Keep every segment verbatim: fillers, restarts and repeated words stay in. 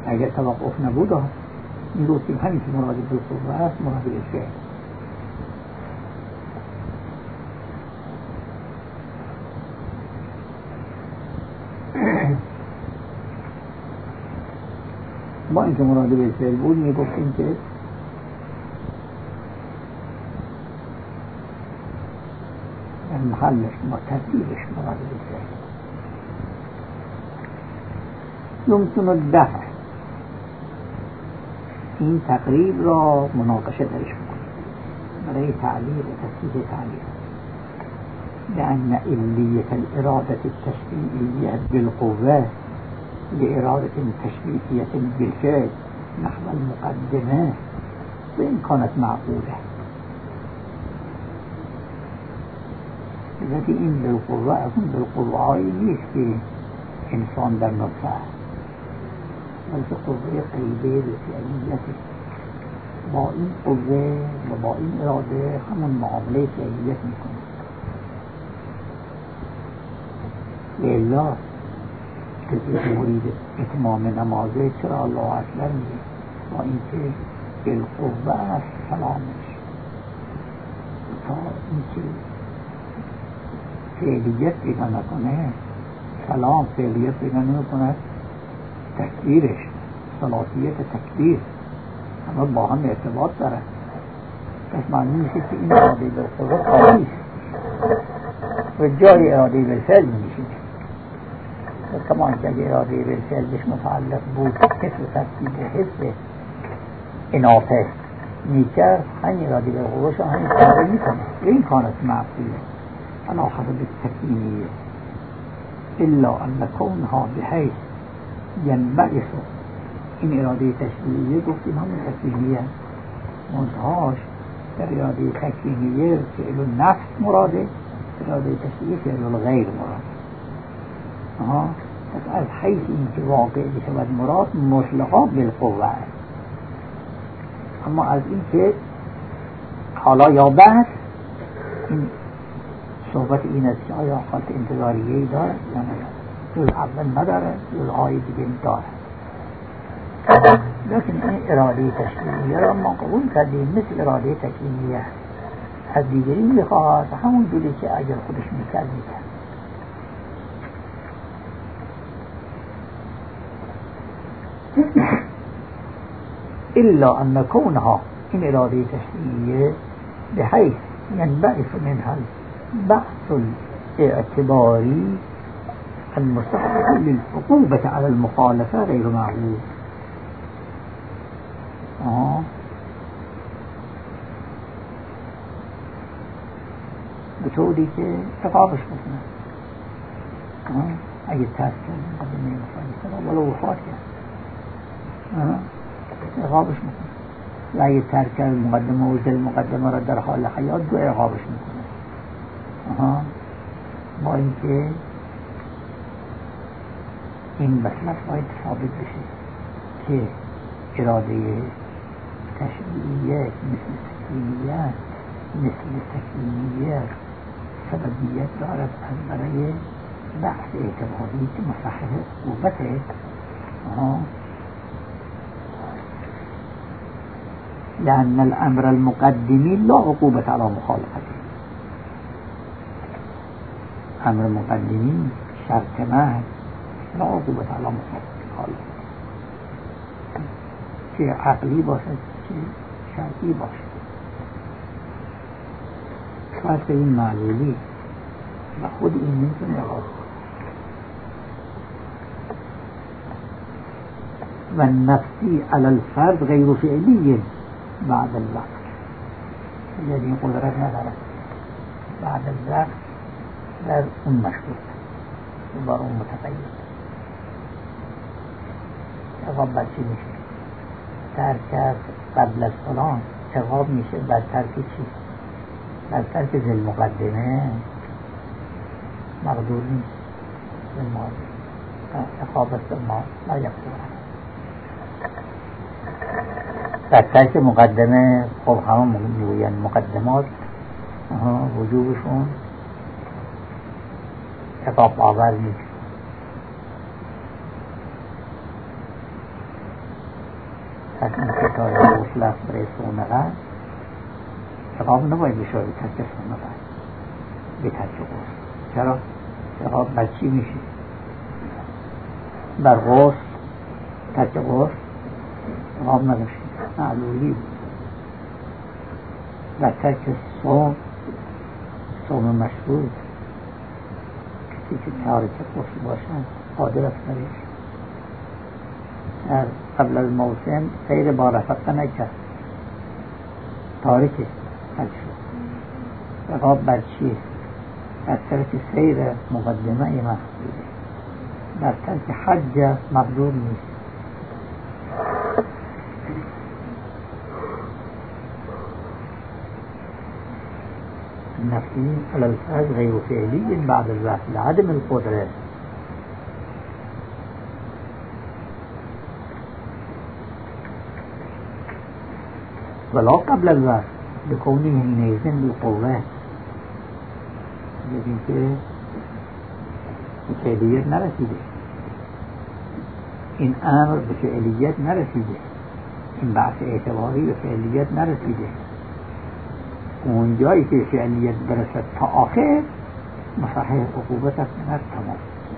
اگر توقف نبود این گفتیم همین که مراد بالقوه است مراد بالفعل. ما اینکه مراد بالفعل بود میگفتیم که محلش ما ترتیبش مراد بالفعل. يمكن الدفع این تقریب را مناقشه درش بکنیم برای تعلیق و تصحیح تعلیق لأن علية الإرادة التشريعية بالقوة لإرادة تشريعية بالفعل نحو المقدمة وإن كانت معقولة التي إن بالقوة أكون بالقوة نیست که انسان در نطفه بلکه قوه قیبه به فعلیته با این قوه و با این اراده همون معامله فعلیت میکنه. لیلا کسی مرید اتمام نمازه چرا الله اکبر میگه با اینکه بالقوه است سلامش تا اینکه فعلیت پیدا نکنه سلام فعلیت پیدا نکنه تکبیرش صلاتیت تکبیر همه با هم ارتباط داره. پس معنی میشه که این اراده بالقوه قوی و جای اراده بالفعل میشه و کمان که اگه اراده بالفعل بهش متعلق بود حس و ترتیب و حس انافه میکرد همین اراده بالقوه شو همین کاره میکنه. این کانت معقوله علا حسب التکوینیه الا ان کونها بحیث ینبعث این اراده تشریعیه گفتیم همون تکوینیه منتهاش در اراده تکوینیه فعل النفس مراده اراده تشریعیه فعل الغیر مراده. آها پس از حیث این که واقع بشود مراد مطلقا بالقوه است. اما از این که حالا یا بعد این صحبت این است که آیا حالت انتظاریهی داره یا نداره جز اول نداره جز های دیگه داره لیکن این اراده تشکیلیه را ما قبول کردیم مثل اراده تکوینیه از دیگری میخواهد همون جوری که اگر خودش میکرد میکرد. الا ان کونها این اراده تشکیلیه بحیث ینبعث منها بحث الاعتباری المستحق للعقوبة على المخالفة غير معقول. آه. بطوری که عقابش بکنه اگه ترک کرد مقدمه مخالفه ولو وفات کرد عقابش بکنه و اگه ترک کرد مقدمه و زل مقدمه را در حال حیات دو عقابش میکنه. آها با اینکه این مطلب باید ثابت بشه که اراده تشریعیه مثل تکوینیه مثل تکوینیه سببیت دارد از برای بحث اعتباری که مصحح عقوبته. لأن الأمر المقدمی لا عقوبة على مخالفته. امر مقدمی شرط محض لا عقوبة على مخالفته چه عقلی باشد چه شرعی باشد. فرض این معلولی و خود این نمیتونه عقاب و نفسی على الفرد غیر فعلی بعد الوقت یعنی این قدرت نداره بعد الوقت در اون مشروط بر اون متقید. عقاب بر چی میشه؟ ترک قبل از فلان عقاب میشه بر ترک چی؟ بر ترک ذل مقدمه مقدور نیست ذل مقدمه عقاب است ما لا یقدر در ترک مقدمه. خب همه میگوین مقدمات وجوبشون عقاب آور نیست از این کتاب غسل است برای صومعه، عقاب نباید بشه به ترک صومعه، به ترک غسل. چرا؟ عقاب بر چی میشه؟ بر غسل، ترک غسل عقاب نداشته، معلولی بر ترک صوم، صوم مشروط. کسی که تارک غسل باشن قادر است برش قبل از موسم سیر با رفقه نکرد، تارکه حج شد. عقاب بر چیه؟ بر ترک سیر مقدمه محدوده، بر ترک حج مقدور نیست. النفي على الفاظ غير فعلي بعد الوقت لعدم القدرة. ولا قبل الوقت لكونه نيزن بالقوة، لیکن که فعلیت نرسیده، این امر به فعلیت نرسیده، این بحث اعتباری به فعلیت نرسیده. اون جایی که فعلیت برسد تا آخر مصحح عقوبت است، نه تمام.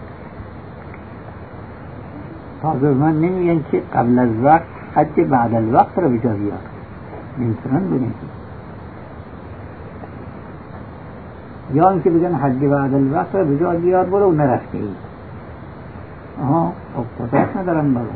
تازه من نمیگن که قبل از وقت حج بعد الوقت رو بجا بیار، نمیتونن بگن، یا اینکه بگن حج بعد الوقت رو بجا بیار برو نرفته ای. آها قدرت ندارن برون.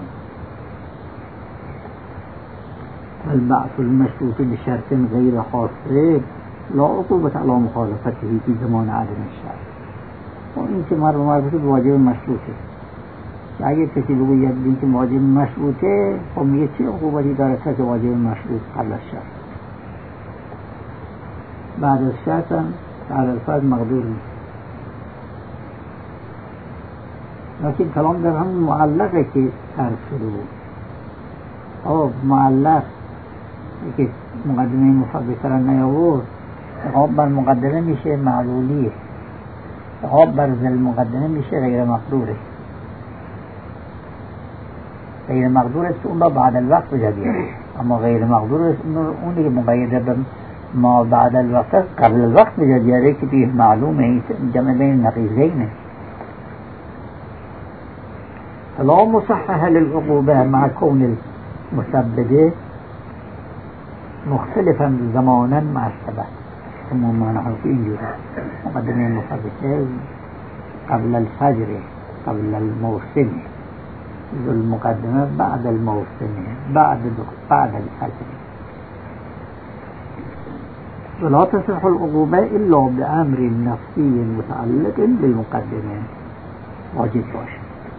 البعث المشروط بشرط غیر خاصه لا عقوبة على مخالفته في زمان عدم الشرط. و این که مرد مربوطه به واجب مشروطه، اگه کسی بگوید این که واجب مشروطه، خب میگه چه عقوبتی داره که واجب مشروط قبل از شرط؟ بعد از شرط هم بعد از فرض مقدور نیست. لیکن کلام در همون معلقه که ترک شده بود. آه معلق که مقدمه مفبتر نیاورد، عقاب بر مقدمه میشه معلولیه، عقاب بر ذل مقدمه میشه غیر مقدوره. غیر مقدور است اون را بعد الوقت بجدیه، اما غیر مقدور است اون که مقیده به ما بعد الوقت قبل الوقت بجدیه که بیه معلومه جمع بین نقیضینه. فلا مصحح للعقوبة مع كون المسببه مختلفا زمانا مع السبب. ثم ما نحن في إنجيل مقدمة المسببه قبل الفجر قبل الموسم، ذو المقدمة بعد الموسم بعد بعد الفجر. ولا تصح العقوبة إلا بأمر نفسي متعلق بالمقدمة. واجب باشه،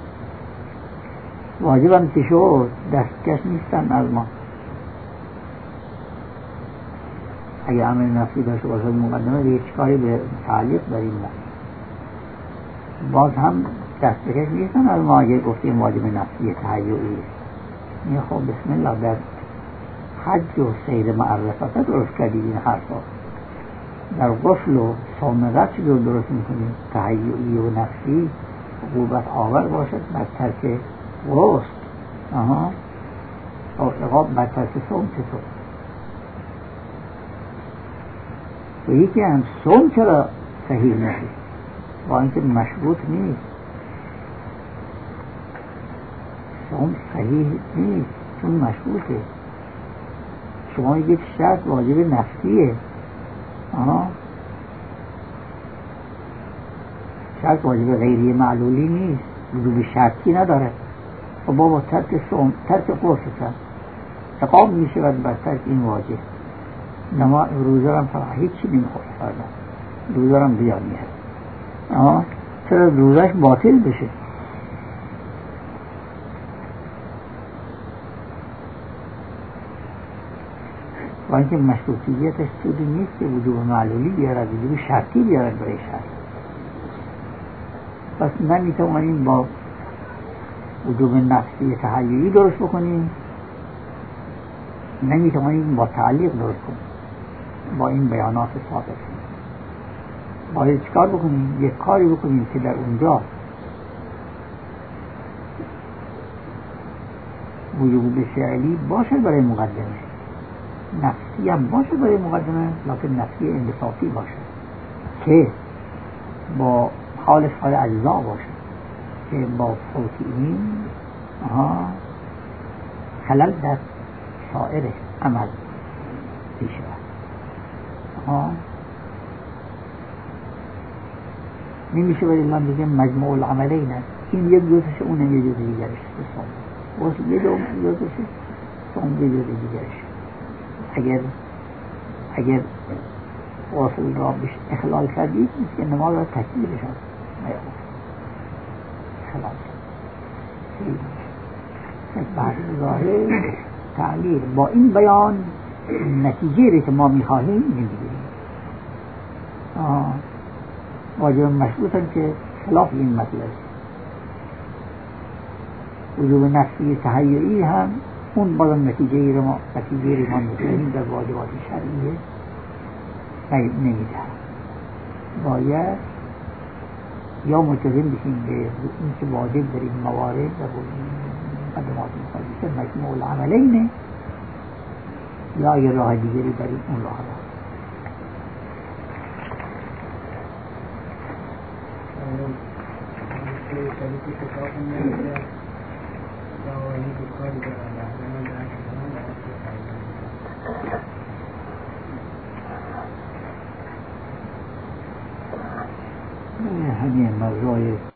واجب هم که شد دستکش نیستن از ما. اگه امر نفسی داشته باشه مقدمه دیگه چیکاری به تعلیق داریم ما؟ باز هم دستکش نیستن از ما اگه گفتیم واجب نفسی تهیعی. این خب بسم الله در حج و سیر معرفت درست کردید این حرفا. در غسل و صومعه چی رو درست میکنیم؟ تهیعی و نفسی عقوبت آور باشد بر ترک غسل. آها او عقاب بر ترک صوم چطور؟ و یکی هم صوم چرا صحیح نشه؟ با اینکه مشروط نیست، صوم صحیح نیست چون مشروطه. شما یک شرط واجب نفسیه، آها شرط واجب غیری معلولی نیست، وجوب شرطی نداره. و بابا ترک صوم ترک قرص کرد عقاب میشه بر ترک این واجب. نما روزه هم فرا هیچی نمیخوره فردا روزه هم بیاد میاد. آها چرا روزش باطل بشه؟ و اینکه مشروطیتش سودی نیست که وجوب معلولی بیارد، وجوب شرطی بیارد برای شرط. پس نمیتوانیم با وجوب نفسی تحلیلی درست بکنیم، نمیتوانیم با تعلیق درست کنیم. با این بیانات سابق باید چکار بکنیم؟ یک کاری بکنیم که در اونجا وجود فعلی باشه برای مقدمه، نفسی هم باشه برای مقدمه، لکن نفسی انصافی باشه که با حالش حال اجزا باشه، که با فوت این خلل در سایر عمل پیش رفت. نمیشه باید من بگم مجموع العملین است، این یک جزش اونم یک جز دیگرش واسه یه دو جزش اون یک جز دیگرش. اگر اگر واصل را بهش اخلال کردید نیست که نماز را تکمیل شد اخلال بعد ظاهر تعلیل با این بیان نتیجه ری که ما میخواهیم نمیگیریم. واجب مشروط هم که خلاف این مطلب وجوب نفسی تحییری هم اون بازم نتیجه ای رو ما نتیجه ری ما میکنیم در واجبات شرعیه نمیده. باید یا ملتزم بشیم به این که واجب در این موارد در مقدمات مقدسه مجموع العملینه، یا یه راه دیگری بریم اون راه را. همین موضوع